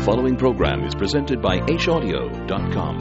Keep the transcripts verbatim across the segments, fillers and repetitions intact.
following program is presented by H audio dot com.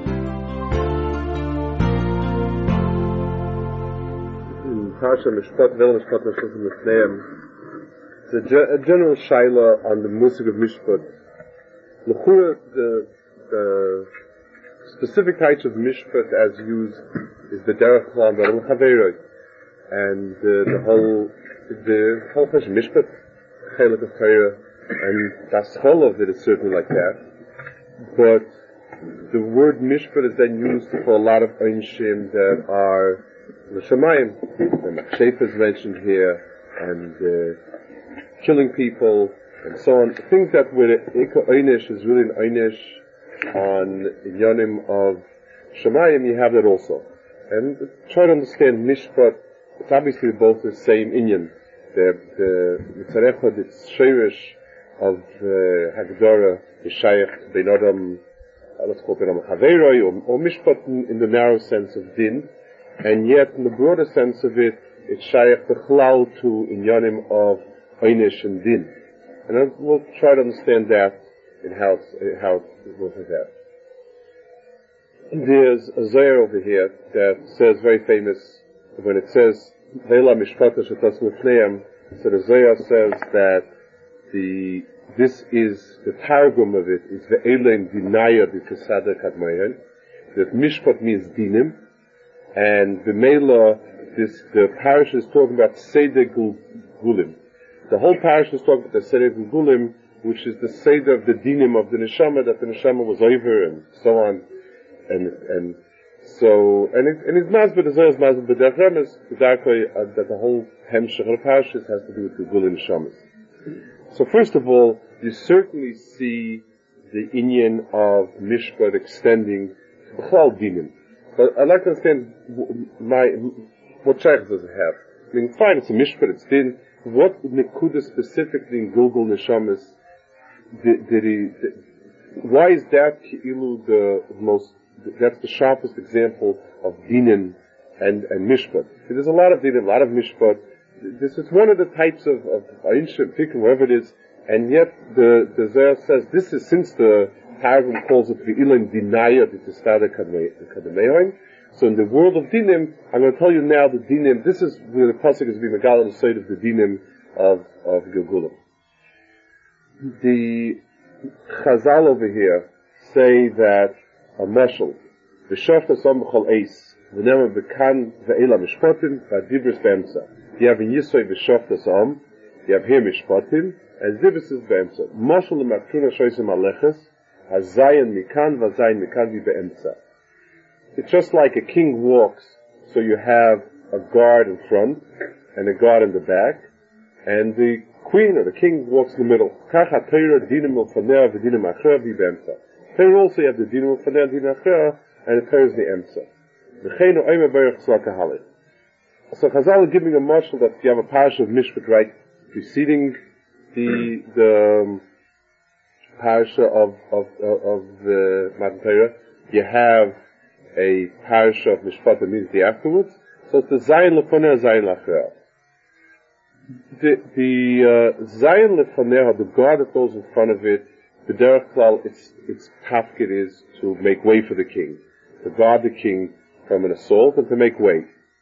Parsha Mishpat, Vel Mishpat, Mishpat, Mishpat, It's a, a general shaila on the musik of Mishpat. L'chura, the, the specific types of Mishpat as used is the Derech Klal B'El Chaveroi, and uh, the whole, the whole question Mishpat, Chelik of Torah, and das whole of it is certainly like that. But the word Mishpat is then used for a lot of Einshim that are L'Shamayim, and Machshef is mentioned here, and uh, killing people, and so on. Things that where Eko Einish is really an Einish on Yonim of Shamayim, you have that also. And try to understand Mishpat, it's obviously both the same Inyan. The, the Mitzarechad, it's Sheirish of uh, Hagdara, the Shaykh, Ben Adam, let's call it Ben Adam Chaveroi, or, or Mishpat in, in the narrow sense of Din, and yet in the broader sense of it, it's Shaykh Bechlal to Inyanim of Einish and Din. And we'll try to understand that in how it's, how it works with that. There's a Zohar over here that says, very famous, when it says, Ve'ela Mishpata Shetas Mifneim, so the Zohar says that the, this is, the Targum of it is Ve'elein Dinaya B'Kesada Kadmayan, that Mishpat means Dinim, and the Mela, this, the parish is talking about Seder Gulim. The whole parish is talking about the Seder Gulim, which is the Seder of the Dinim of the Neshama, that the Neshama was over, and so on. And, and, so, and it, and it's Masbet, as well as Masbet, but the Achrem is, that the whole Hemshech of the parish has to do with the Gulim Neshamas. So first of all, you certainly see the Inyan of Mishpat extending to B'chlal Dinim. But I'd like to understand my, what Shaykh does it have? I mean, fine, it's a Mishpat, it's Din. What Nekuda specifically in Gilgul Neshamas did, did he, did, why is that Ki'ilu the most, that's the sharpest example of Dinim and, and Mishpat? There's a lot of Dinim, a lot of Mishpat. This is one of the types of, of Einshim, Tikkun, wherever it is, and yet the, the Zohar says this is, since the Targum calls it Ve'ilin Dinaya B'Tistada Kademehoin. So in the world of Dinim, I'm going to tell you now the Dinim, this is where the Pasuk is being Megal on the side of the Dinim of, of Gilgulim. The Chazal over here say that a mashal, V'shofta Som B'chol Eis, V'nema B'kan Ve'ela Mishpatim, V'adibris B'emsa. You have in Yisroi V'shofta Som, you have here Mishpatim, and Zibis is B'emsa. Mashal L'Markina Shoysim Aleches, Hazayin Mikan Vazayin Mikan Vi Be'emtza. It's just like a king walks, so you have a guard in front and a guard in the back, and the queen or the king walks in the middle. Kacha Torah Dinim Ufaneh V'Dinim Achra Vi Be'emtza. Torah also you have the Dinim Ufaneh V'Dinim Achra, and the Torah is the Emtza. V'cheinu Omer Baruch Tzva Kahalit. So Chazal is giving a marshal that you have a parish of Mishpat right preceding the the um, parasha of of of the uh, Matan Torah. You have a parasha of Mishpat immediately afterwards. So it's the Zayin Lefoneh, Zayin Lachra. The the uh, Zayin Lefoneh, the guard that goes in front of it, the Derech Klal, its its tafkid is to make way for the king, to guard the king from an assault and to make way.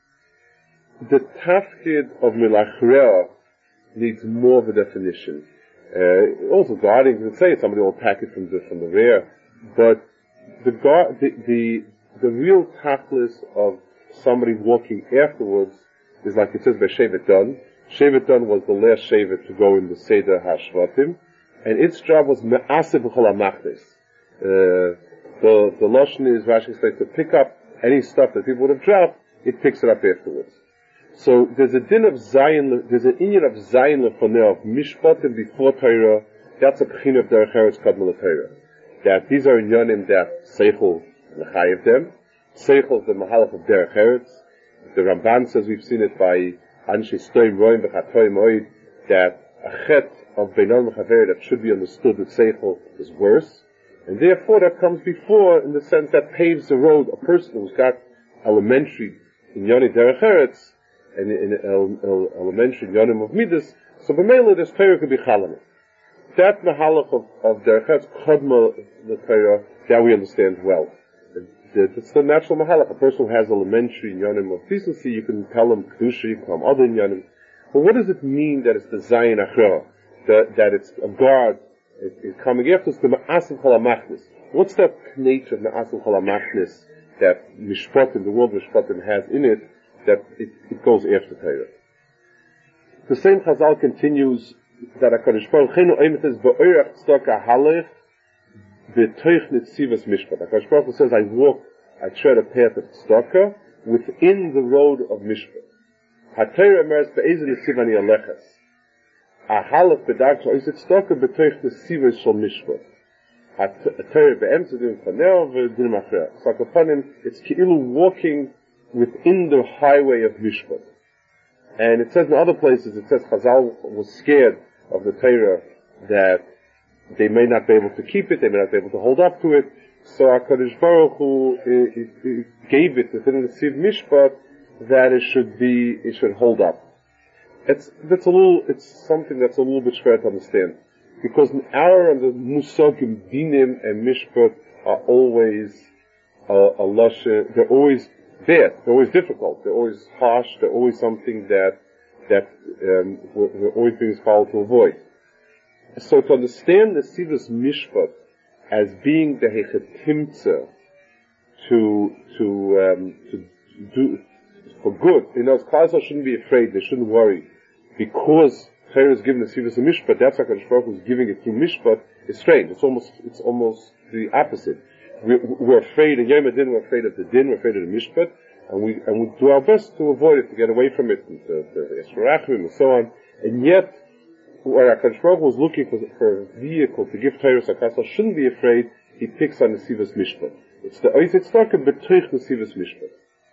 The tafkid of Milachrea needs more of a definition. Uh, also guarding, you could say somebody will attack it from the, from the rear, but the guard, the, the, the real tachlis of somebody walking afterwards is like it says by Shevet Dan. Shevet Dan was the last Shevet to go in the Seder HaShvatim, and its job was me'aseh b'chol ha'machdes. Uh, the, the Lashon is, Rashi says, to pick up any stuff that people would have dropped, it picks it up afterwards. So there's a din of Zayin, there's an inyan of Zayin lefoneh, of Mishpatim before Torah. That's a pchin of Derech Eretz Kadmol Torah. That these are inyanim that Seichel lechayev them. Seichel is the mahalach of Derech Eretz. The Ramban says, we've seen it by Anshe Stoim Roim V'chatoim Oid, that a chet of Beinon Mechaver that should be understood with Seichel is worse. And therefore that comes before in the sense that paves the road. A person who's got elementary inyani Derech Eretz, and in el, el, elementary yonim of midas, so b'meila this Torah could be chalamet. that mahalach of, of derech chodma the Torah, that we understand well. It's the natural mahalach. A person who has elementary yanim of decency, you can tell him kedusha, you can tell him other yanim. But what does it mean that it's the zayin achra, that, that it's a guard, it, it coming after us, the ma'asim chol hamachnis? What's that nature of ma'asim chol hamachnis that mishpatim, the word mishpatim has in it, that it, it goes after Torah? The same Chazal continues that HaKadosh Baruch Hu chenu oimet es ba'orach tzedakah halech b'toich nitzivas mishpat. HaKadosh Baruch Hu says, I walk, I tread a path of tzedakah within the road of mishpat. HaTorah emeres be'ezen nitziv ani alechas. HaHalech b'darach ois tzedakah b'toich nitzivas shel mishpat. HaTorah be'emtze din chaneo v'din machrer. So upon him, it's ki'ilu walking within the highway of mishpat. And it says in other places, it says Chazal was scared of the Torah that they may not be able to keep it, they may not be able to hold up to it. So HaKadosh Baruch Hu it, it, it gave it within the Siv Mishpat that it should be, it should hold up. It's, that's a little, it's something that's a little bit schwer to understand. Because in our and the Musagim, Dinim and Mishpat are always a, a lusha, they're always bad. They're always difficult. They're always harsh. They're always something that that um, we're, we're always being foul to avoid. So to understand the Sivas Mishpat as being the hechetimtza to to um, to do for good, you know, Klal shouldn't be afraid. They shouldn't worry because Torah is given the Sivas Mishpat. That's why HaKadosh Baruch Hu is giving it through Mishpat. It's strange. It's almost it's almost the opposite. We're, we're afraid of Yom Adin, we're afraid of the Din, we're afraid of the Mishpat, and we and we do our best to avoid it, to get away from it, and to, to Esrachim and so on. And yet, where HaKadosh Baruch Hu was looking for, for a vehicle to give Torah Sakasa, shouldn't be afraid, he picks on the Sivas Mishpat. It's the Oizit Starkem Betrich the Sivas Mishpat.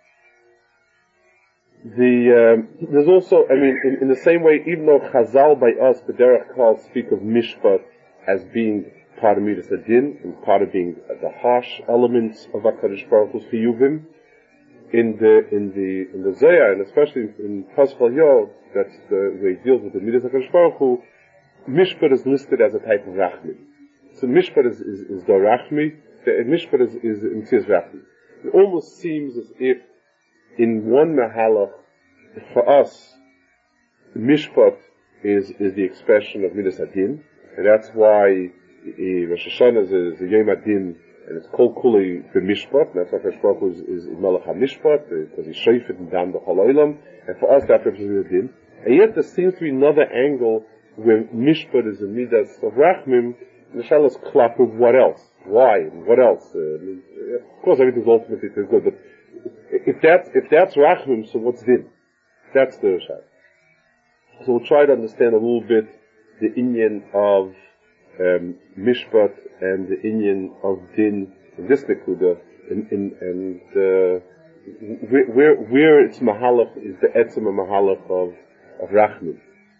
The, um, there's also, I mean, in, in the same way, even though Chazal by us, the Derech Kal, speak of Mishpat as being part of Midas Adin, and part of being the harsh elements of HaKadosh Baruch Hu's Chiyuvim, in the, in the, in the Zohar, and especially in Paschal Yod, that's the way he deals with the Midas HaKadosh Baruch Hu, Mishpat is listed as a type of Rachmi. So Mishpat is, is, is the Rachmi, the Mishpat is, is Mtzias Rachmi. It almost seems as if in one Mahalach, for us, Mishpat is, is the expression of Midas Adin, and that's why Rosh Hashanah is a Yom Adin, and it's called Kuli b'Mishpat, and that's why HaKadosh Baruch Hu is, is Melech HaMishpat, because he's Sheifet and Dam B'chol Olam, and for us that represents Adin. And yet there seems to be another angle where Mishpat is a Midas of Rachmim, and the Shal is Klap of what else? Why? What else? Uh, of course everything's ultimately good, but if that's, if that's Rachmim, so what's Din? That's the Shal. So we'll try to understand a little bit the inyan of um, Mishpat and the inyan of Din in this Nekuda, and, and, and uh, where, where, where its Mahalach is the Etzem Mahalach of, of Rachmim.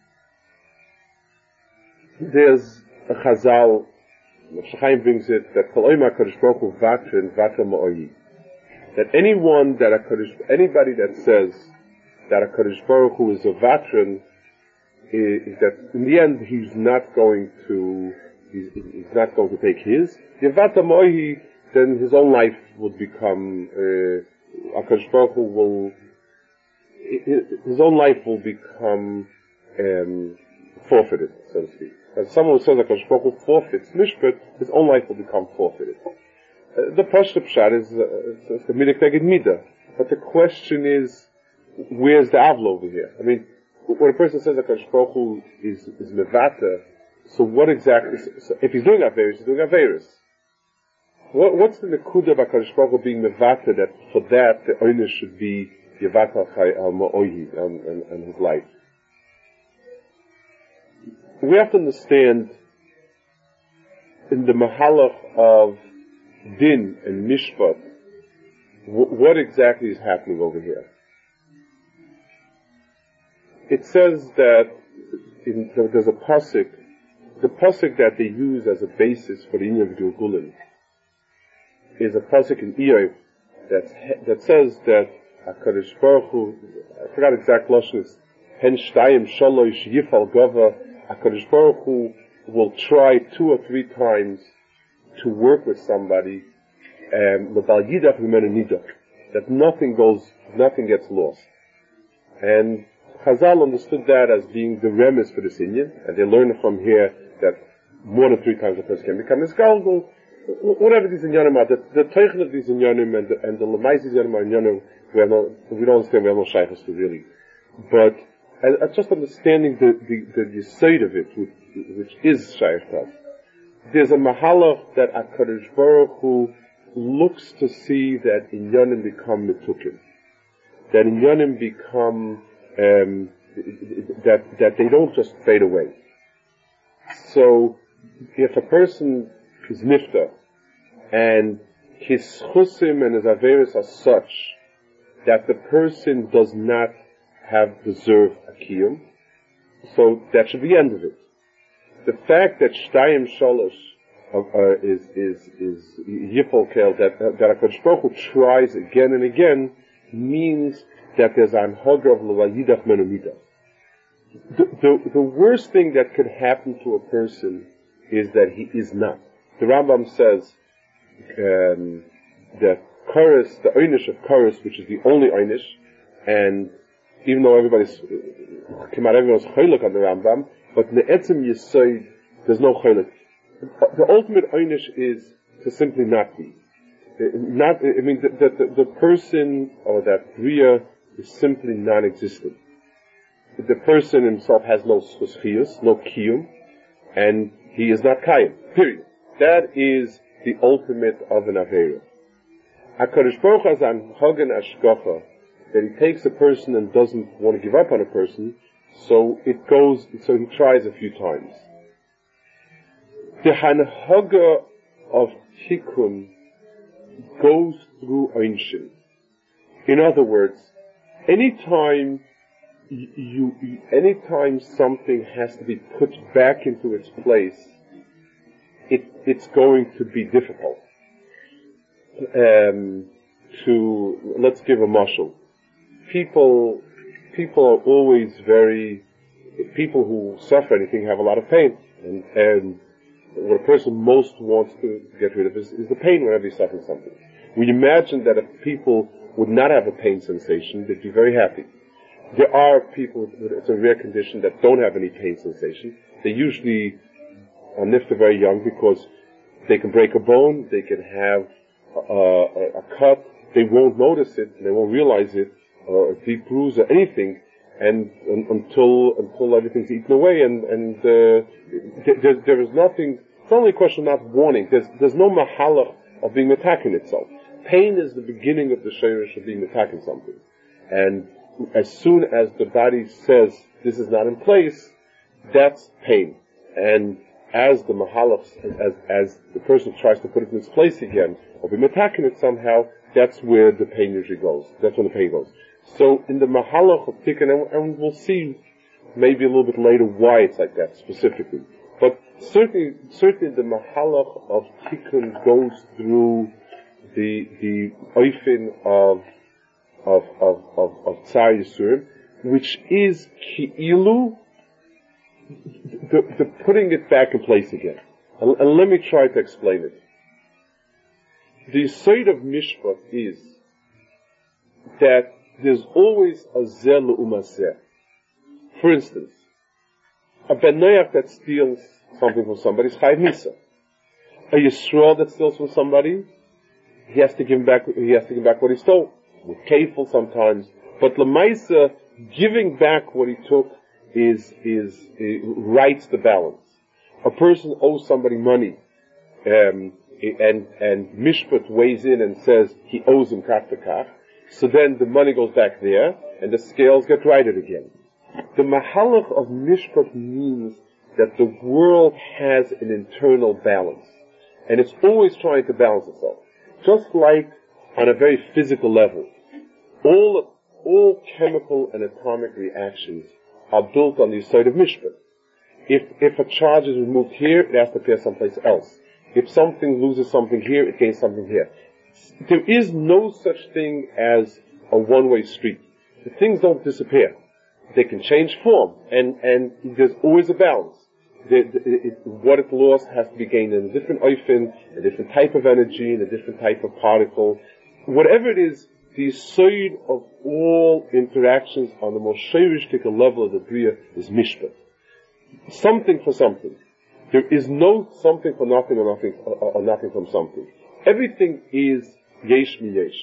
There's a Chazal, Chaim brings it, that Kol Oima HaKadosh Baruch Hu Vatrin Vatra Ma'oyi. That anyone that HaKadosh, anybody that says that HaKadosh Baruch Hu is a Vatrin, is that in the end he's not going to, he's, he's not going to take his. Yevata Mohi, then his own life would become, uh, HaKadosh Baruch Hu will, his own life will become, um, forfeited, so to speak. As someone who says HaKadosh Baruch Hu forfeits Mishpat, his own life will become forfeited. Uh, the Pashto Pshat is, uh, it's the Midah Keged Midah. But the question is, where's the Avlo over here? I mean, when a person says that HaKadosh Baruch Hu is, is Mevata, so what exactly, so if he's doing Averis, he's doing Averis. What, what's the Nekuda of HaKadosh Baruch Hu being Mevata that for that the owner should be Yevat al Ma'ohi and, and his life? We have to understand in the Mahalach of Din and Mishpat, w- what exactly is happening over here. It says that in, there's a pasuk, the pasuk that they use as a basis for the Inyan of Gilgulim is a pasuk in Iyov that that says that HaKadosh Baruch Hu, I forgot exact lashon, is Hen Shtayim Shalosh Yifal Gava. HaKadosh Baruch Hu will try two or three times to work with somebody, um, that nothing goes, nothing gets lost. And Chazal understood that as being the remes for this Indian, and they learned from here that more than three times a person can become Nisgalgal. Whatever these inyanim are, the, the teichen of these inyanim and the, and the lemais inyanim are inyanim, we have no, we don't understand, we have no shaykhs to really. But, uh, just understanding the, the, the yesod of it, which, which is shaykh to us. There's a mahalach that HaKadosh Baruch Hu looks to see that inyanim become metukim. That inyanim become, um, that, that they don't just fade away. So, if a person is nifta, and his chusim and his averis are such that the person does not have deserved a kiyum, so that should be the end of it. The fact that shtayim shalosh uh, is is is yifol kel, that uh, that HaKadosh Baruch Hu tries again and again, means that there's an hagra of l'vayidach menumida. The, the the worst thing that could happen to a person is that he is not. The Rambam says um, that Koros, the Einish of Koros, which is the only Einish, and even though everybody's Kemat everyone's Choylek on the Rambam, but in the Etzem Yesod, there's no Choylek. The ultimate Einish is to simply not be. Not, I mean, the, the, the person or that Bria is simply non-existent. The person himself has no Schus, no Kiyum, and he is not Kayim. Period. That is the ultimate of an Aveira. HaKadosh Baruch Hu has an Hagen Ashgacha, that he takes a person and doesn't want to give up on a person, so it goes, so he tries a few times. The Hanhaga of Tikkun goes through Einshin. In other words, anytime you, you, anytime something has to be put back into its place, it, it's going to be difficult. Um, to, let's give a mashal. People, people are always very, people who suffer anything have a lot of pain. And, and what a person most wants to get rid of is, is the pain whenever he's suffering something. We imagine that if people would not have a pain sensation, they'd be very happy. There are people, it's a rare condition, that don't have any pain sensation. They usually are nifta very young because they can break a bone, they can have a, a, a cut, they won't notice it, they won't realize it, or a deep bruise or anything, and, and until until everything's eaten away, and and uh, there, there is nothing. It's only a question of not warning. There's there's no mahalach of being attacking itself. Pain is the beginning of the shayrish of being attacking something, and as soon as the body says this is not in place, that's pain. And as the mahalach, as as the person tries to put it in its place again, or be attacking it somehow, that's where the pain usually goes. That's when the pain goes. So in the mahalach of tikkun, and, and we'll see maybe a little bit later why it's like that specifically. But certainly, certainly the mahalach of tikkun goes through the the oifin of of of of, of Tsar Yisurim, which is ki'ilu, the, the putting it back in place again. And, and let me try to explain it. The side of mishpat is that there's always a zeh l'umazeh. For instance, a benayach that steals something from somebody is chayiv misa. A Yisrael that steals from somebody, he has to give him back. He has to give back what he stole. With kefil sometimes, but lemaisa, giving back what he took is is, is rights the balance. A person owes somebody money, um, and and mishpat weighs in and says he owes him kach v'kach. So then the money goes back there, and the scales get righted again. The mahalach of mishpat means that the world has an internal balance, and it's always trying to balance itself. Just like on a very physical level, all all chemical and atomic reactions are built on the side of mishpat. If if a charge is removed here, it has to appear someplace else. If something loses something here, it gains something here. There is no such thing as a one-way street. The things don't disappear. They can change form, and, and there's always a balance. the, the, it, what it lost has to be gained in a different oifin, a different type of energy, and a different type of particle. Whatever it is, the side of all interactions on the most shayristic level of the Bria is mishpat. Something for something. There is no something for nothing or nothing or, or nothing from something. Everything is yesh mi yesh.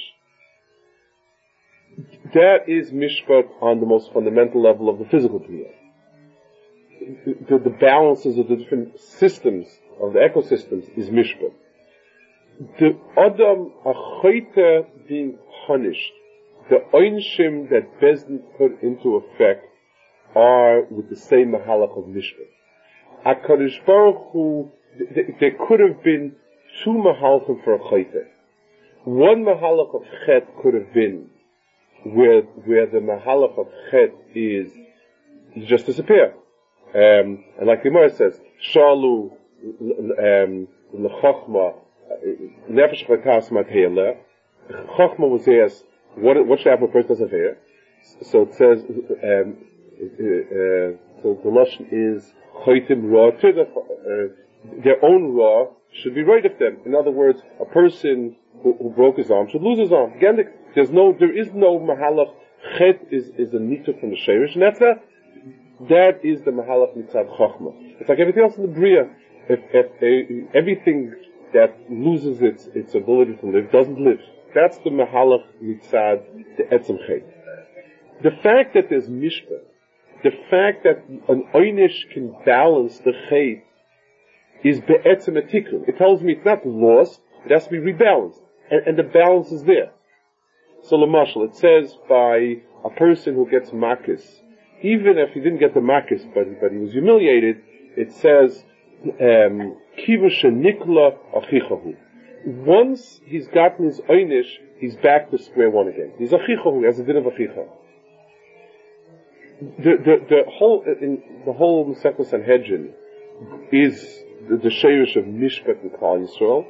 That is mishpat on the most fundamental level of the physical Bria. The, the balances of the different systems of the ecosystems is mishpat. The Adam achoyte being punished, the oinshim that Bezdin put into effect are with the same mahalach of mishpat. HaKadosh Baruch Hu, there could have been two mahalachim for a chayte. One mahalach of chet could have been where where the mahalach of chet is you just disappear. Um, and like the Gemara says, Shalu l'chachma nefesh chakas matayla. Chachma was asked, what what should happen if a person doesn't hear? So it says, um, uh, so the lashon is chaytim ra to the, uh, their own ra should be right of them. In other words, a person who, who broke his arm should lose his arm. Again, there's no, there is no mahalach. Chet is is a nituk from the sheirish, and that's that. That is the mahalach mitzad chachma. It's like everything else in the bria. If, if uh, everything that loses its its ability to live doesn't live, that's the mahalach mitzad the etzem chet. The fact that there's mishpah, the fact that an oynish can balance the chet, is be'etzem a tikkun. It tells me it's not lost; it has to be rebalanced, and, and the balance is there. So, l'mashal, it says by a person who gets makis, even if he didn't get the makis, but, but he was humiliated, it says, kiva shenikla achichahu. Once he's gotten his oynish, he's back to square one again. He's achichahu, as a din of achicha. The, the, the whole, in, the whole Masechta Sanhedrin is the, the sheirish of Mishpat and Klal Yisrael.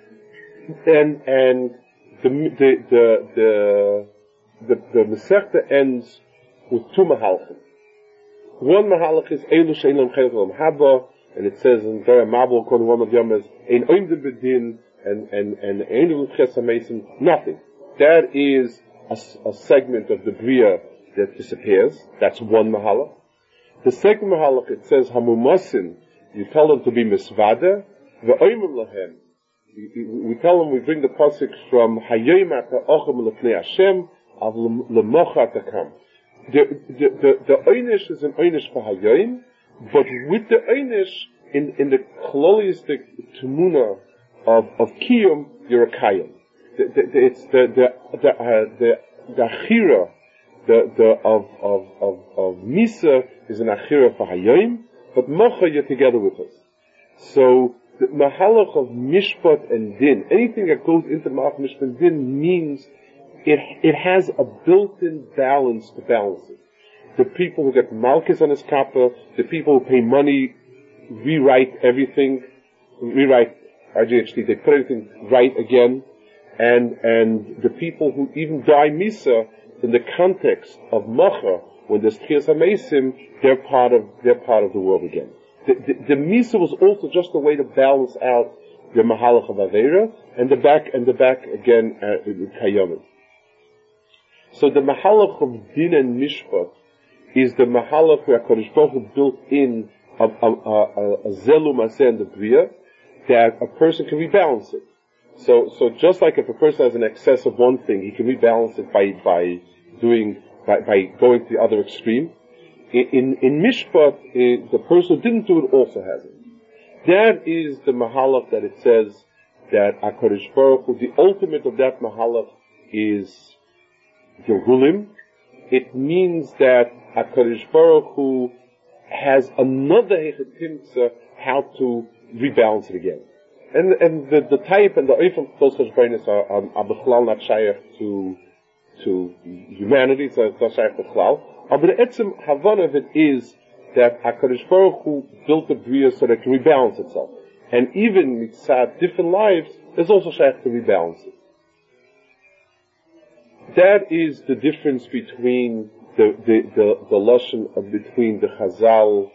And, and, the, the, the, the, the, the Masechta ends with two mahalachim. One mahalach is Eilu She'elam Chelik Olam Haba, and it says in Torah Mabul Kon One of Yomas Ein Oimdim Bedin and and and Ein Luches HaMeisim. Nothing. That is a, a segment of the bria that disappears. That's one mahalach. The second mahalach, it says Hamumasin. You tell them to be misvada. Ve'oimim lahem. We tell them, we bring the pasuk from Hayoyim Ha'ochem L'Pnei Hashem Av L'Mocha Takam. The, the, the, the Oynish is an Oynish for Hayoyim, but with the Oynish, in, in the Chloliistic Tumuna of, of Kiyum, you're a Kayim. The, the, the, it's the, the, the, uh, the, the Achira, the, the, of, of, of, of Misa is an Achira for Hayoyim, but Mocha, you're together with us. So, the Mahalach of Mishpat and Din, anything that goes into Mahalach Mishpat and Din means It it has a built-in balance to balance it. The people who get malchus on his kappa, the people who pay money, rewrite everything, rewrite R G H T, they put everything right again, and and the people who even die misa in the context of macha, when there's Tchias HaMeisim, they're part of they're part of the world again. The, the, the misa was also just a way to balance out the mahalach of Aveira, and the back and the back again uh, in Kayomim. So the mahalach of din and mishpat is the mahalach where HaKadosh Baruch Hu built in a, a, a, a zelu maseh in the bria, that a person can rebalance it. So, so just like if a person has an excess of one thing, he can rebalance it by, by doing, by, by going to the other extreme. In, in, in mishpat, it, the person who didn't do it also has it. That is the mahalach that it says that HaKadosh Baruch Hu, the ultimate of that mahalach is Gehulim. It means that HaKadosh Baruch Hu has another hechetimtza how to rebalance it again. And and the, the type and the oifam those cheshbonos are are bechlal not shaykh to to humanity, so it's not shaykh to chlal. But the etzem havana of it is that HaKadosh Baruch Hu built the bria so that it can rebalance itself. And even mitzad different lives, there's also shaykh to rebalance it. That is the difference between the the the, the lashon between the Chazal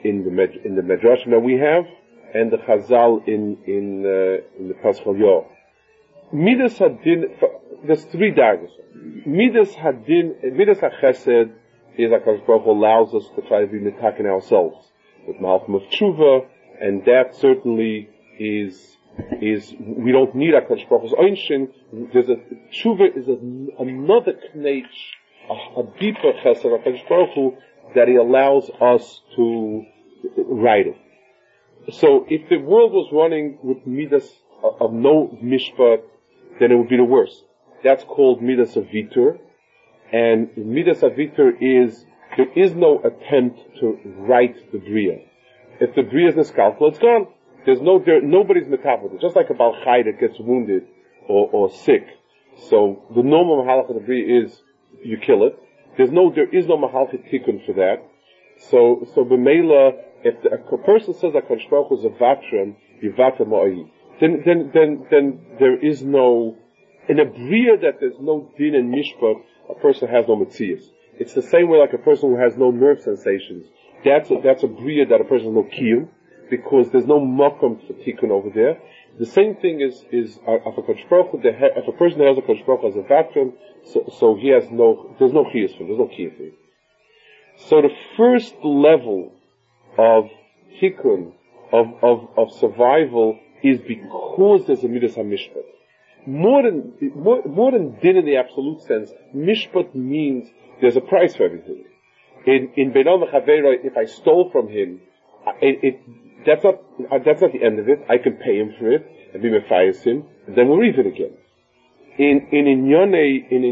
in the med- in the Medrashim that we have, and the Chazal in in uh, in the Paschal Yor. Midas Hadin, there's three daggers. Midas Hadin, Midas HaChesed is HaKadosh Baruch Hu allows us to try to be mitaken ourselves with Malchum of Tshuva, and that certainly is is we don't need HaKadosh Baruch Hu's Einshin. There's a Tshuva is a, another knech, a, a deeper Chesed of HaKadosh Baruch Hu that He allows us to write it. So if the world was running with Midas of, of no Mishpat, then it would be the worst. That's called Midas Avitur. And Midas Avitur is, there is no attempt to write the Bria. If the Bria is Neskalkal, it's gone. There's no, there, nobody's metapod. Just like a Baal Chai that gets wounded or, or sick. So the normal Mahalach of the Bria is, you kill it. There's no, there is no Mahalach Tikkun for that. So, so B'meila, if the, a person says that HaKadosh Baruch Hu is a Vatram, Yivata Ma'ayi. Then, then, then, then there is no, in a Bria that there's no din and mishpat, a person has no metzias. It's the same way like a person who has no nerve sensations. That's a, that's a Bria that a person has no kiyum, because there's no makom for tikkun over there. The same thing is, is, uh, if a Kodesh Baruch Hu, if a person has a Kodesh Baruch Hu as a vatram, so, so he has no, there's no chiyus for him, there's no kiyum for him. So the first level of tikkun, of, of, of survival, is because there's a midas hamishpat. More than more, more than din in the absolute sense, mishpat means there's a price for everything. In in Beinon Chaveiro, if I stole from him, it, it that's not that's not the end of it. I can pay him for it and be mefayes him, and then we'll read it again. In in Inyone in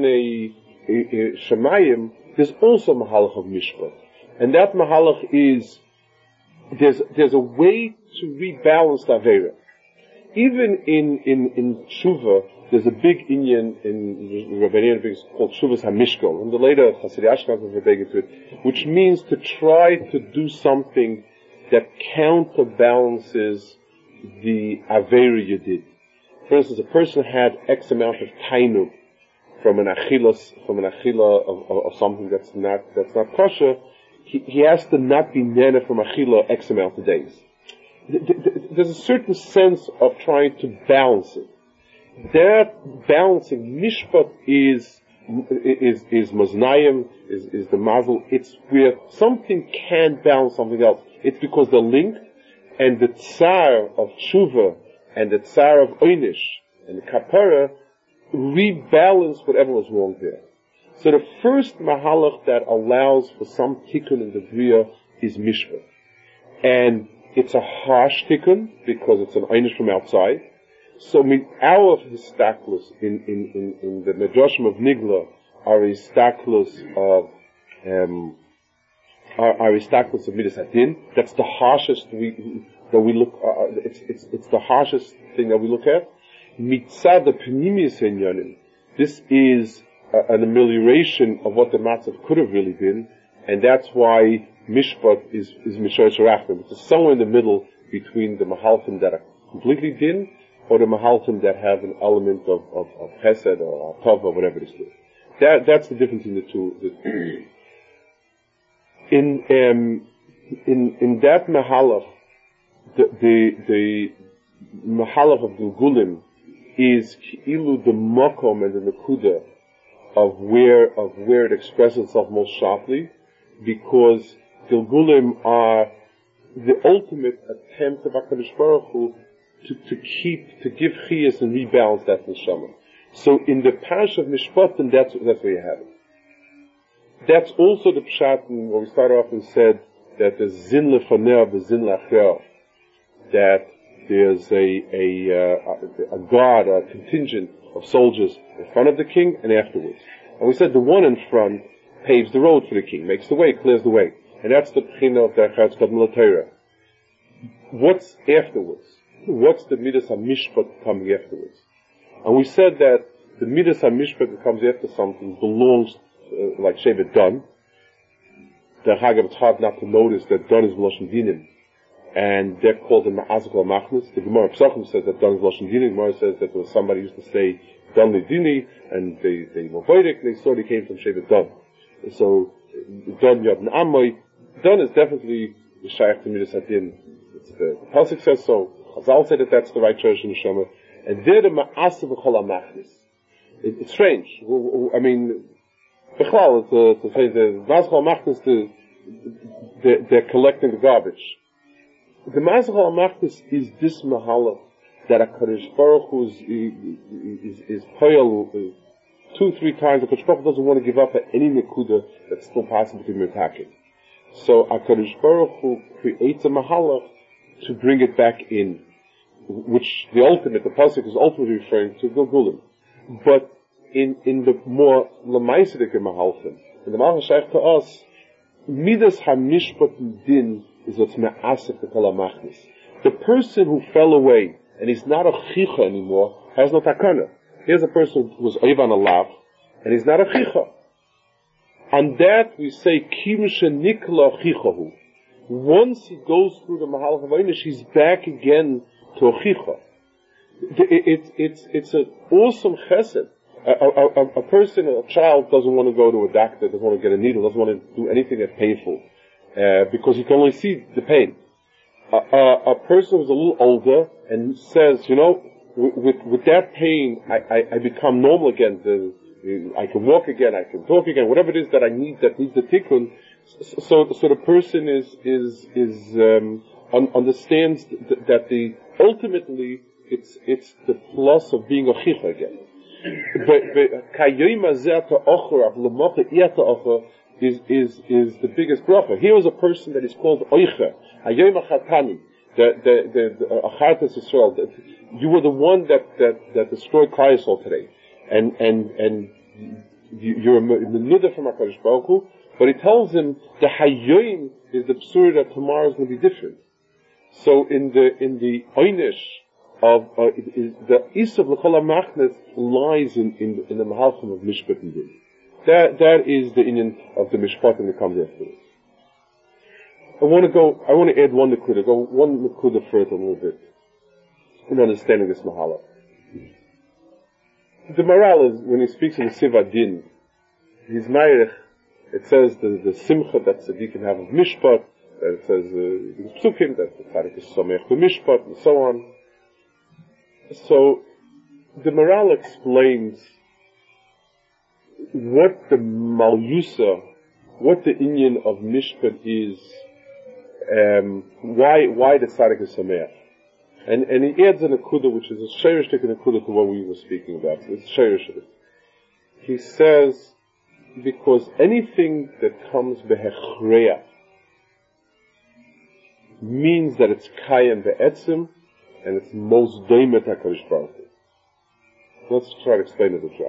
Inyone Shemayim, there's also mahalach of mishpat, and that mahalach is there's there's a way to rebalance the Aveira. Even in, in, in Tshuva, there's a big inyan in Rabbanian called Tshuvas HaMishkol, and the later Hasidei Ashkenaz was big into it, which means to try to do something that counterbalances the Aveira you did. For instance, a person had X amount of tainug from an achilas, from an achila of, of, of something that's not, that's not kosher, he, he has to not be nana from achila X amount of days. There's a certain sense of trying to balance it. That balancing, mishpat is, is, is maznayim, is, is the mazel. It's where something can balance something else. It's because the link and the tsar of tshuva and the tsar of oynish and the kapara rebalance whatever was wrong there. So the first mahalach that allows for some tikkun in the bria is mishpat. And it's a harsh tikkun because it's an einish from outside. So our histaklus in, in, in, in the Medrashim of Nigla are histaklus of, um, are, are histaklus of Midas Hadin. That's the harshest we, that we look, uh, it's, it's, it's the harshest thing that we look at. Mitzad the Pnimius Inyanim. This is uh, an amelioration of what the matzav could have really been, and that's why Mishpat is, is Mishosh Rachman. It's somewhere in the middle between the Mahalchim that are completely din, or the Mahalchim that have an element of, of, of Chesed or Tov or whatever it is. That, that's the difference in the two. in, um, in, in that Mahalach, the, the, the Mahalach of Gilgulim is Ilu the Mokom and the Nakuda of where, of where it expresses itself most sharply, because Gilgulim are the ultimate attempt of HaKadosh Baruch Hu to, to keep, to give chiyas and rebalance that neshama. So in the parish of Mishpatim, that's, that's where you have it. That's also the pshat where we started off and said that the zin lefaneh, the zin lachrer, that there's a, a, uh, a guard, a contingent of soldiers in front of the king and afterwards. And we said the one in front paves the road for the king, makes the way, clears the way. And that's the pchina of the Achatz Kadmul Torah. What's afterwards? What's the Midas HaMishpat coming afterwards? And we said that the Midas HaMishpat that comes after something belongs, uh, like Shevet Dan. The Hagav, it's hard not to notice that Dan is Lashon Dinim. And they're called the Ma'azik Machnas. The Gemara Pesachim says that Dan is Lashon Dinim. The Gemara says that there was somebody who used to say Dan Lidini, and they, they were Voidik, and they saw they came from Shevet Dan. So, Dan Yad Amoy, Dan is definitely is shaykh to Midas Hadin. It's the, the Pasuk says so. Chazal said that that's the right church in Neshama. And they're the ma'asav v'chol ha'machnis. It, it's strange. I mean, Bechlal, to, to say the ma'asav v'chol ha'machnis, the, they're, they're collecting the garbage. The ma'asav v'chol ha'machnis is this mahala that a Kadosh Baruch Hu is, is, is, is poyal two, three times. The Kadosh Baruch Hu doesn't want to give up at any nekuda that's still possible to be mitaken. So a Kadosh Baruch Hu creates a mahala to bring it back in, which the ultimate, the pasuk is ultimately referring to Gilgulim. But in, in the more lamaisidik mahalchim, in the mahalchim shaykh to us, midas hamishpat din is what's me'asif the kol ha'machnis. The person who fell away, and he's not a chicha anymore, has no takana. Here's a person who was oivan alav, and he's not a chicha. On that we say, kim shenikla chichahu. Once he goes through the mahal havainish, he's back again to a chicha. It's, it's, it's an awesome chesed. A, a, a, a person, a child doesn't want to go to a doctor, doesn't want to get a needle, doesn't want to do anything that's painful, uh, because he can only see the pain. A, a, a person who's a little older and says, you know, with, with, with that pain, I, I, I become normal again. The, I can walk again, I can talk again, whatever it is that I need, that needs the tikkun. So, so the person is, is, is, um, un, understands th- that the, ultimately, it's, it's the plus of being a chicha again. Is, is, is the biggest bracha. Here is a person that is called Oicha, Hayoim Achatani, the, the, the, the Achartas Yisrael. You were the one that, that, that destroyed Klal Yisrael today. And, and, and you're a menuda from HaKadosh Baruch Hu, but he tells him the Hayoim is the psur that tomorrow is going to be different. So in the, in the Oynish of, uh, is, the Isav L'chol HaMachnes lies in, in, in the Mahalchim of Mishpat and Din. That, that is the Indian of the Mishpatim that comes after it. I want to go, I want to add one Nakuda, go one Nakuda further a little bit, in understanding this Mahala. The Maral is, when he speaks in the Siva Din, his Meirich, it says the, the Simcha that Tzaddikim have of Mishpat, that it says, uh, Psukim, that the Tzaddik is Somech B'Mishpat, and so on. So, the Maral explains what the Malyusa, what the Inyan of Mishpat is, um, why, why the Tzaddik is Sameach. And, and he adds an akuda, which is a shayrish tik akuda to what we were speaking about. So it's shayrish. He says, because anything that comes behechreya means that it's kayem be'etzim, and it's most daimet HaKadosh Baruch Hu. Let's try to explain it a bit.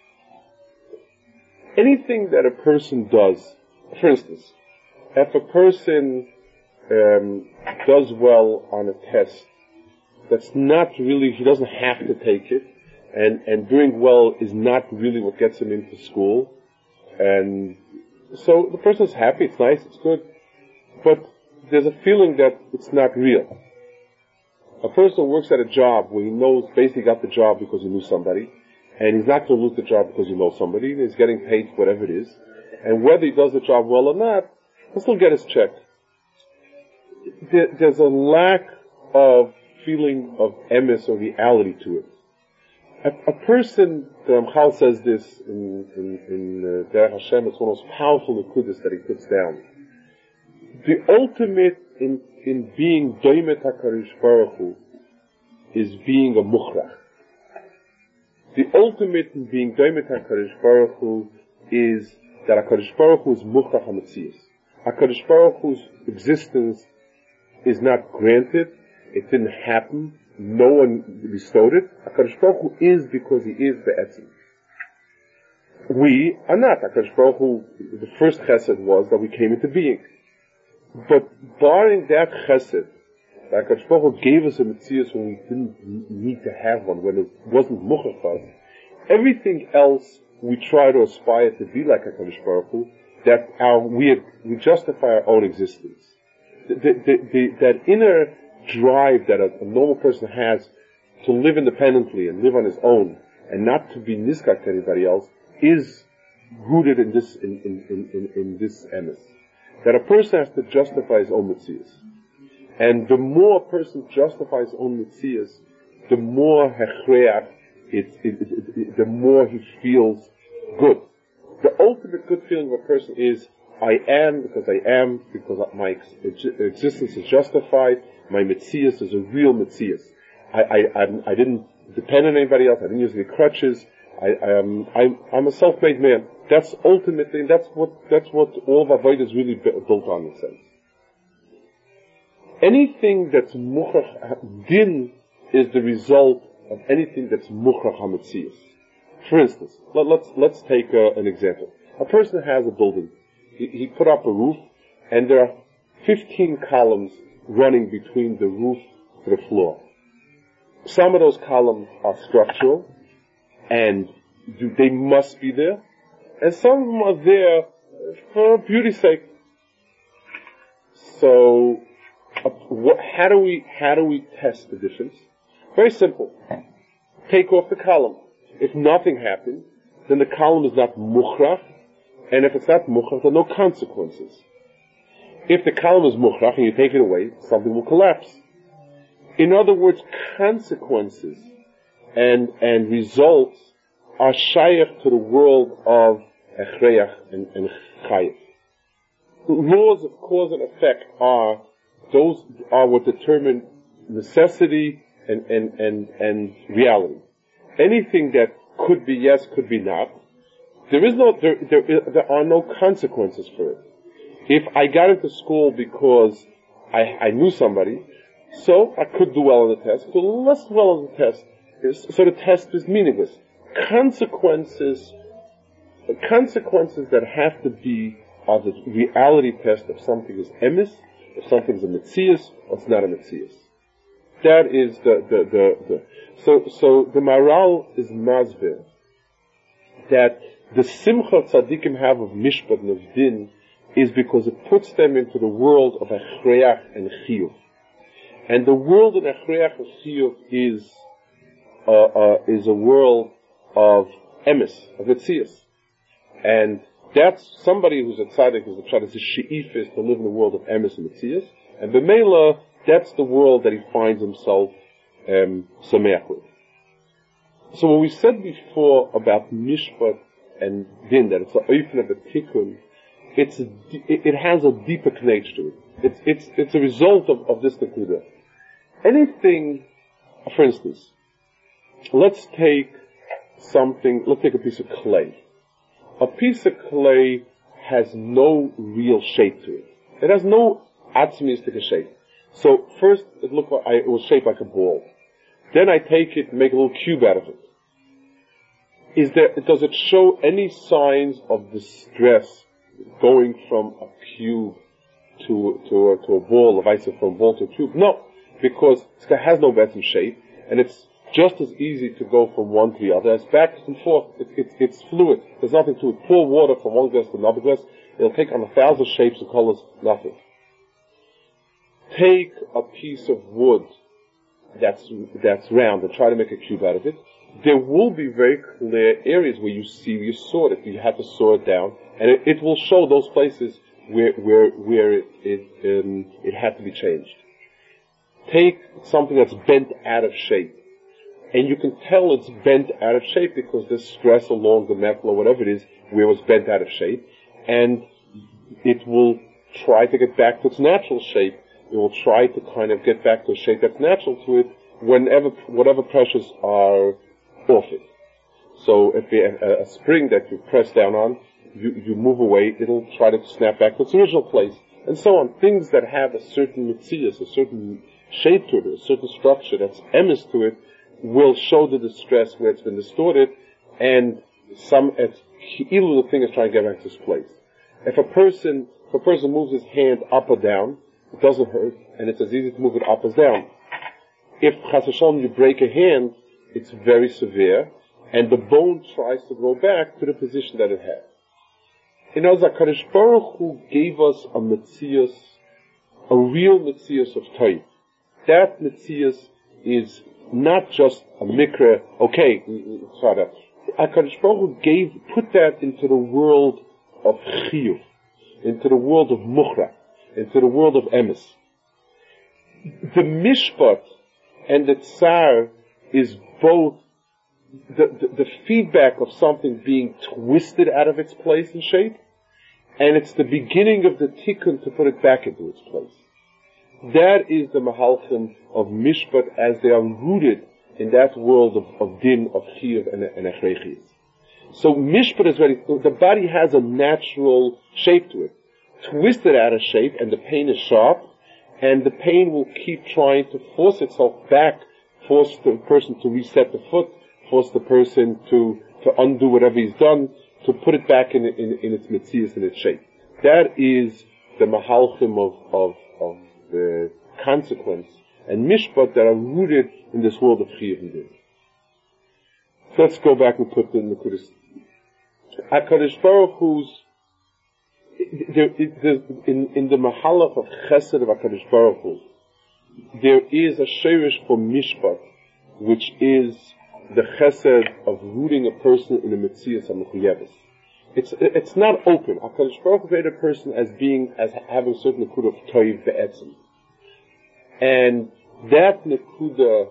Anything that a person does, for instance, if a person um, does well on a test, that's not really, he doesn't have to take it, and, and doing well is not really what gets him into school, and so the person's happy, it's nice, it's good, but there's a feeling that it's not real. A person works at a job where he knows basically got the job because he knew somebody, and he's not going to lose the job because he knows somebody, and he's getting paid whatever it is, and whether he does the job well or not, he'll still get his check. There, there's a lack of feeling of emes or reality to it. A, a person, the Ramchal says this in, in, in uh, Derech Hashem, it's one of the most powerful nekudas that he puts down. The ultimate in, in being Doimet HaKadosh Baruch Hu is being a Mukhrach. The ultimate in being Doimet HaKadosh Baruch Hu is that HaKadosh Baruch Hu is Mukhrach HaMetzias. HaKadosh Baruch Hu's existence is not granted, it didn't happen, no one bestowed it. HaKadosh Baruch Hu is because he is Be'etzim. We are not. HaKadosh Baruch Hu, the first chesed was that we came into being. But barring that chesed, that HaKadosh Baruch Hu gave us a Metzias when we didn't need to have one, when it wasn't muchach for us, everything else we try to aspire to be like HaKadosh Baruch Hu, that our, we, we justify our own existence. The, the, the, the, that inner drive that a, a normal person has to live independently and live on his own and not to be niskak to anybody else is rooted in this in in in, in, in this emes. that a person has to justify his own metzius. And the more a person justifies his own metzius, the more hechreach, it, it, it, it, the more he feels good. The ultimate good feeling of a person is, I am because I am, because my ex- existence is justified, my metzius is a real metzius. I, I, I, I didn't depend on anybody else, I didn't use any crutches, I, I am, I'm, I'm a self-made man. That's ultimately, that's what, that's what all of Avodah is really built on, in a sense. Anything that's muchach, din is the result of anything that's muchach hametzius. For instance, let, let's, let's take uh, an example. A person has a building. He, he put up a roof, and there are fifteen columns running between the roof to the floor. Some of those columns are structural, and do, they must be there, and some of them are there for beauty's sake. So, uh, what, how do we how do we test the difference? Very simple. Take off the column. If nothing happened, then the column is not mukhrach, and if it's not mukhrach, there are no consequences. If the column is mukhrach and you take it away, something will collapse. In other words, consequences and and results are shaykh to the world of echreach and, and chayef. Laws of cause and effect are those are what determine necessity and and and, and reality. Anything that could be yes, could be not. There is no there there there are no consequences for it. If I got into school because I I knew somebody, so I could do well on the test, do less well on the test. So the test is meaningless. Consequences, the consequences that have to be are the reality test if something is emes, if something is a metzius, or it's not a metzius. That is the, the, the, the, so, so the Maral is masvir, that the simcha tzaddikim have of mishpat and of din is because it puts them into the world of echreach and chiyuv. And the world of echreach and chiyuv is, uh, uh, is a world of emes, of metzius. And that's somebody who's a tzaddik, who's a tzaddik, is she'ifis to live in the world of emes and metzius. And b'meila, that's the world that he finds himself um, sameach with. So what we said before about mishpat and din, that it's the oifen of the tikkun, it's a, it has a deeper connection to it. It's it's it's a result of, of this nekuda. Anything, for instance, let's take something. Let's take a piece of clay. A piece of clay has no real shape to it. It has no atzmistic shape. So first, it looked like I, it was shaped like a ball. Then I take it and make a little cube out of it. Is there? Does it show any signs of distress going from a cube to to a, to a ball, or vice versa, from a ball to a cube? No, because it has no better shape, and it's just as easy to go from one to the other as back and forth. It, it, it's fluid. There's nothing to it. Pour water from one glass to another glass. It'll take on a thousand shapes and colors. Nothing. Take a piece of wood that's that's round and try to make a cube out of it. There will be very clear areas where you see you saw it. If you had to saw it down, and it, it will show those places where where where it it, um, it had to be changed. Take something that's bent out of shape, and you can tell it's bent out of shape because there's stress along the metal or whatever it is where it was bent out of shape, and it will try to get back to its natural shape. It will try to kind of get back to a shape that's natural to it whenever, whatever pressures are off it. So if a, a spring that you press down on, you, you move away, it'll try to snap back to its original place. And so on. Things that have a certain metzius, a certain shape to it, a certain structure that's emes to it, will show the distress where it's been distorted, and some, either the thing is trying to get back to its place. If a person, if a person moves his hand up or down, it doesn't hurt, and it's as easy to move it up as down. If chas v'shalom you break a hand, it's very severe, and the bone tries to go back to the position that it had. In other words, HaKadosh Baruch Hu gave us a metzius, a real metzius of Toiv. That metzius is not just a mikra. Okay, sorry, that HaKadosh Baruch Hu gave, put that into the world of chiyuv. into the world of Mukhra, into the world of Emes. The Mishpat and the Tsar is both the, the, the feedback of something being twisted out of its place and shape, and it's the beginning of the tikkun to put it back into its place. That is the Mahalchim of Mishpat as they are rooted in that world of, of Din, of Chiyuv, and, and Echrechis. So Mishpat is very, the body has a natural shape to it. Twisted out of shape, and the pain is sharp, and the pain will keep trying to force itself back, force the person to reset the foot, force the person to, to undo whatever he's done, to put it back in, in, in its mitzias, in its shape. That is the mahalchim of, of, of the consequence and mishpat that are rooted in this world of chiyuv and din. So let's go back and put the Nekudas. HaKadosh Baruch Hu's There, in, in the mahalach of chesed of HaKadosh Baruch Hu, there is a sheirish for mishpat, which is the chesed of rooting a person in a metzias ha-mechuyeves. It's, it's not open. HaKadosh Baruch Hu created a person as being, as having a certain nekuda of toiv be'etzim. And that nekuda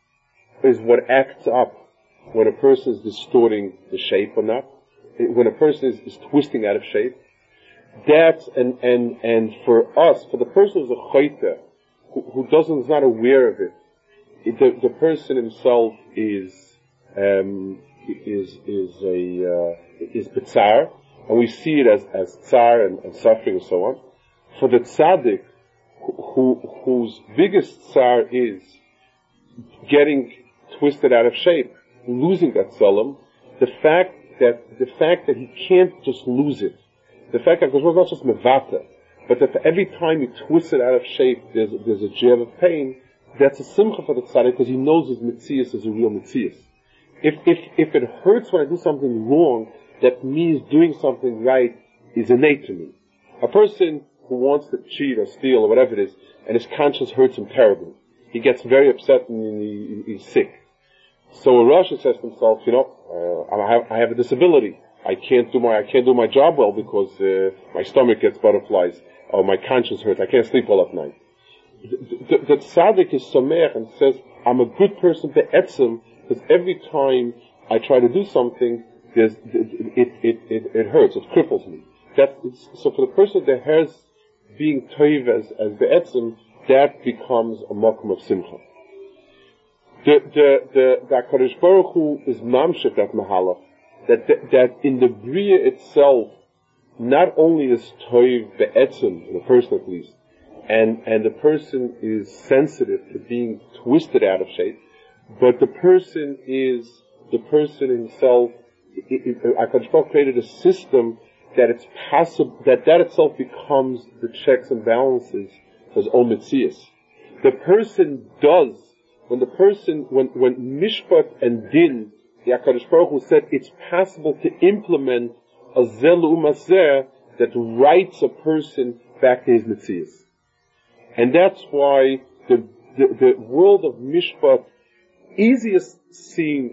is what acts up when a person is distorting the shape or not, when a person is, is twisting out of shape. That, and, and, and for us, for the person who's a chayta, who, who doesn't, is not aware of it, it the, the person himself is, um, is, is a, uh, is betzar, and we see it as, as tsar and, and suffering and so on. For the tzaddik, who, whose biggest tsar is getting twisted out of shape, losing that tzelem, the fact that, the fact that he can't just lose it, the fact that it's not just mevata, but that every time he twists it out of shape, there's, there's a jab of pain, that's a simcha for the tzaddik because he knows his mitzias is a real mitzias. If, if, if it hurts when I do something wrong, that means doing something right is innate to me. A person who wants to cheat or steal or whatever it is, and his conscience hurts him terribly, he gets very upset and he, he's sick. So a Rasha says to himself, you know, uh, I, have, I have a disability. I can't do my I can't do my job well because uh, my stomach gets butterflies or my conscience hurts. I can't sleep well at night. The, the, the tzaddik is sameach and says, I'm a good person be'etzim because every time I try to do something, there's, it, it, it, it hurts, it cripples me. That is, so for the person that has being toiv as, as be'etzim, that becomes a makom of simcha. The, the, the, the HaKadosh Baruch Hu is mamshech that mahalach, that, that, that in the Bria itself, not only is toiv be'etzim, in a person at least, and, and the person is sensitive to being twisted out of shape, but the person is, the person himself, HaKadosh Baruch Hu created a system that it's possible, that that itself becomes the checks and balances for his own mitzias. The person does, when the person, when, when mishpat and din, the HaKadosh Baruch Hu said it's possible to implement a zel u'maser that writes a person back to his mitzias. And that's why the, the, the world of mishpat, easiest seen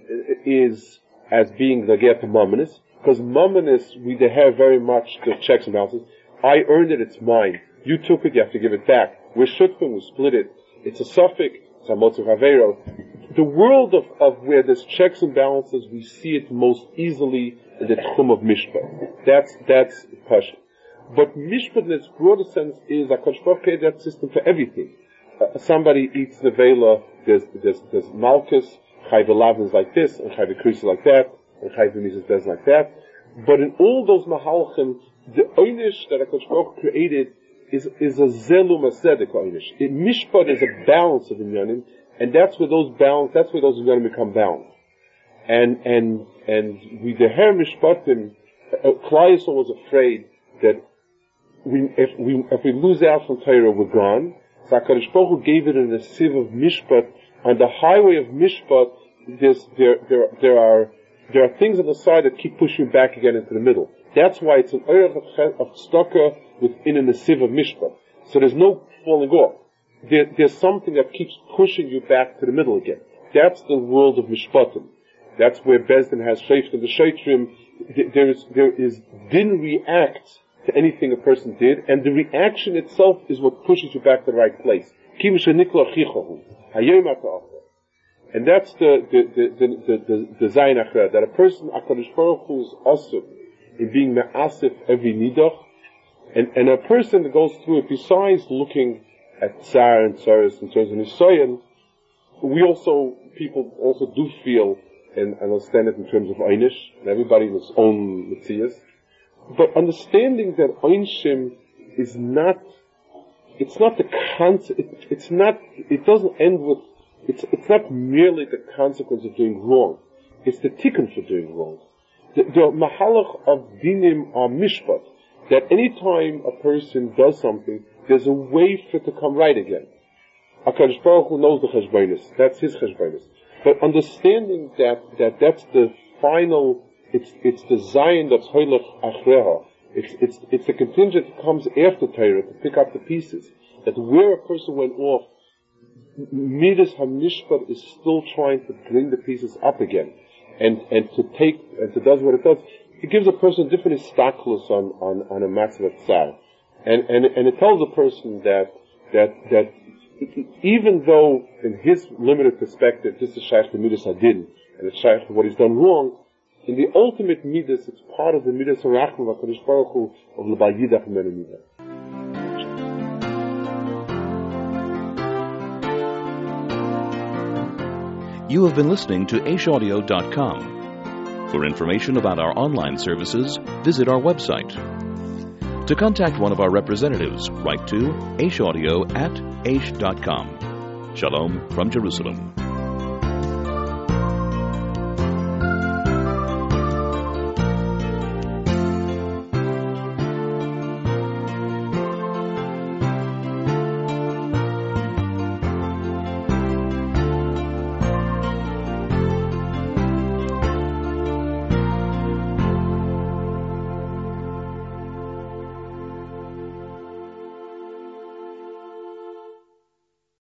is as being the get to mumminus, because mumminus, we have very much the checks and balances. I earned it, it's mine. You took it, you have to give it back. We're shutfim, we split it. It's a suffix, it's a motzu havero. The world of, of where there's checks and balances, we see it most easily in the tchum of mishpat. That's, that's pasha. But mishpat in its broader sense is, HaKadosh Baruch Hu created that system for everything. Uh, somebody eats the vela, there's, there's, there's malchus, chayv lavin is like this, and chayv kris is like that, and chayv mises is like that. But in all those mahalchim, the oynish that HaKadosh Baruch Hu created is, is a zelu masedek oynish. Mishpat is a balance of inyanim, and that's where those balance, that's where those inyanim become balanced. And, and, and with the her mishpatim, Klal Yisrael was afraid that we, if we, if we lose out from Torah, we're gone. So HaKadosh Baruch Hu gave it in a sieve of mishpat. On the highway of mishpat, there's, there, there, there are, there are things on the side that keep pushing back again into the middle. That's why it's an oirach of, of tzedakah within a sieve of mishpat. So there's no falling off. There, there's something that keeps pushing you back to the middle again. That's the world of mishpatim. That's where Bezdin has shayftim. The shaytrim, there is, there is din reacts to anything a person did, and the reaction itself is what pushes you back to the right place. And that's the the the the the, the Zayin Achra, that a person, HaKadosh Baruch Hu, is asif in being me'asif every nidach, and and a person that goes through it, besides looking at tsar and tsaris in terms of nisayon, we also people also do feel and understand it in terms of einish, and everybody in his own mitzias. But understanding that einshim is not, it's not the concept, it, it's not, it doesn't end with, it's it's not merely the consequence of doing wrong. It's the tikkun for doing wrong. The, the mahalach of dinim are mishpat, that any time a person does something, there's a way for it to come right again. HaKadosh Baruch Hu knows the cheshbonis. That's his cheshbonis. But understanding that, that that's the final, it's, it's the Zion that's hoylech achreha. It's, it's, it's the contingent that comes after Torah to pick up the pieces. That where a person went off, Midas HaMishpat is still trying to bring the pieces up again. And, and to take, and to does what it does. It gives a person different istaklus on, on, on a matzah tzar. And, and, and it tells a person that, that, that even though in his limited perspective this is shaykh to Midas Hadin, and it's shaykh to what he's done wrong, in the ultimate Midas, it's part of the Midas HaRachman HaKadosh Baruch Hu of L'Bal Yidach Menu Midah. You have been listening to aish audio dot com. For information about our online services, visit our website. To contact one of our representatives, write to aishaudio at aish dot com. Shalom from Jerusalem.